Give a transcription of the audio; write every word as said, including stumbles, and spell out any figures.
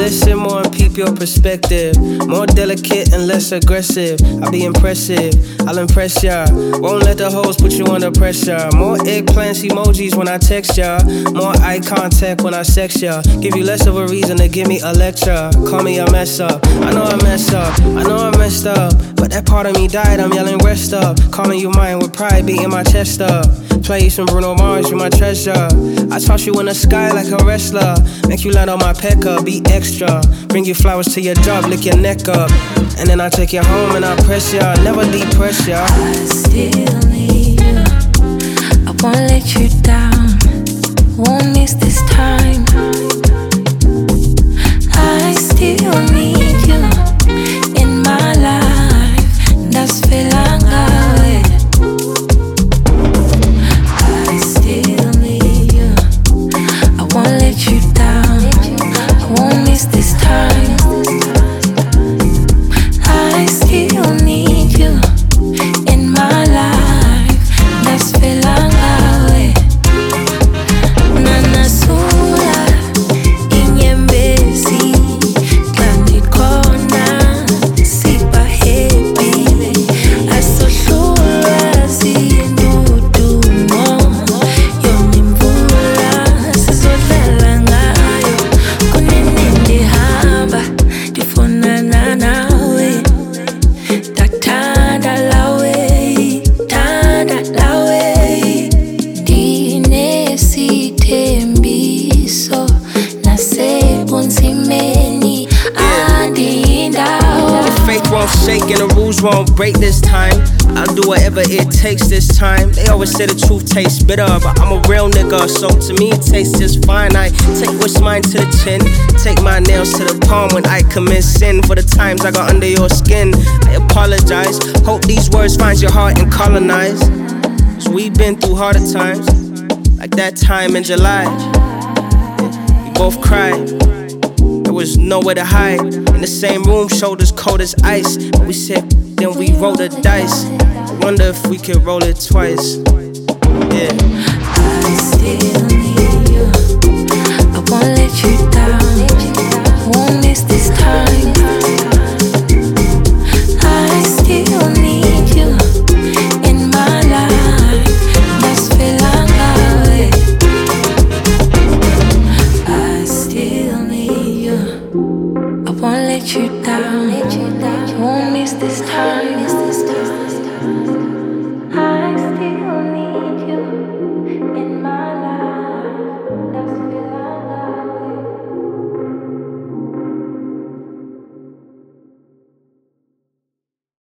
listen more and peep your perspective. More delicate and less aggressive. I'll be impressive, I'll impress ya. Won't let the hoes put you under pressure. More eggplants emojis when I text ya. More eye contact when I sex ya. Give you less of a reason to give me a lecture. Call me a mess up, I know I mess up, I know I messed up, but that part of me died, I'm yelling rest up. Calling you mine with pride, beating my chest up. Play you some Bruno Mars, you my treasure. I toss you in the sky like a wrestler. Make you land on my pecker, be extra. Bring you flowers to your job, lick your neck up. And then I take you home and I press ya, never depress ya. I still need you, I won't let you down, won't miss this time. I still need you in my life, that's Felanga. I still need you, I won't let you down, I won't miss this time. I still need you in my life, that's Felanga. Nana Sula, Inyembezi, Tlandikona, Sipa Happy, Asohlula, Zindudumo, Yonimvula, Sizodlala ngayo, kunini ndihamba, ndifunana nawe, ndakuthanda lawe, thanda lawe, ndinesithembiso nasebunzimeni andindawo. The faith won't shake and the rules won't break this time. I'll do whatever it takes this time. They always say the truth tastes bitter, but I'm a real nigga, so to me it tastes just fine. I take what's mine to the chin, take my nails to the palm when I commit sin. For the times I got under your skin, I apologize. Hope these words find your heart and colonize. Cause we've been through harder times, like that time in July. We both cried, there was nowhere to hide. In the same room, shoulders cold as ice. But we said, then we rolled the dice. I wonder if we could roll it twice. Yeah. I still need you, I won't let you down, won't miss this time. I still need you in my life, that's Felanga. I still need you, I won't let you down.